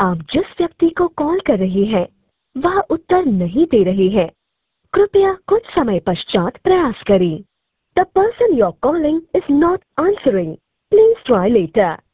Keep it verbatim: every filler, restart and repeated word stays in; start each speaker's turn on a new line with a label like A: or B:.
A: आप जिस व्यक्ति को कॉल कर रहे हैं वह उत्तर नहीं दे रहे हैं। कृपया कुछ समय पश्चात प्रयास करें। The person you are calling is not answering. Please try letter.